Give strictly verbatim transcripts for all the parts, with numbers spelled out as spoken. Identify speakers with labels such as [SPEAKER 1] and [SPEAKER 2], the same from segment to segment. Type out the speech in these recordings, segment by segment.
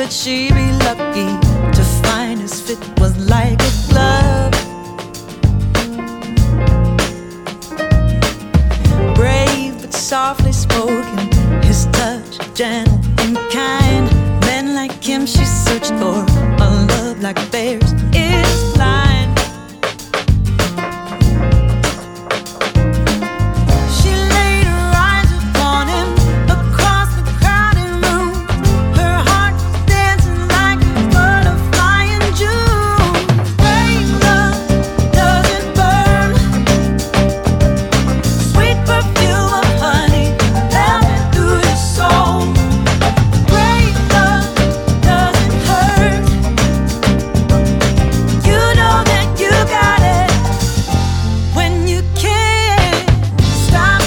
[SPEAKER 1] that she'd be lucky to find his fit was like a glove. Brave but softly spoken, his touch gentle and kind. Men like him she searched for, a love like theirs is blind. She laid her eyes upon him across the crowded room. Her heart was dancing like a butterfly in June. Great love doesn't burn, sweet perfume of honey melting through your soul. Great love doesn't hurt, you know that you got it when you can't stop.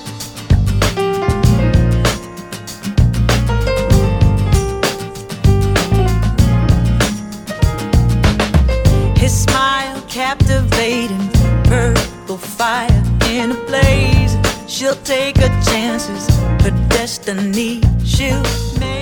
[SPEAKER 1] His smile captivating, purple fire in a blaze. She'll take her chances, her destiny she'll make.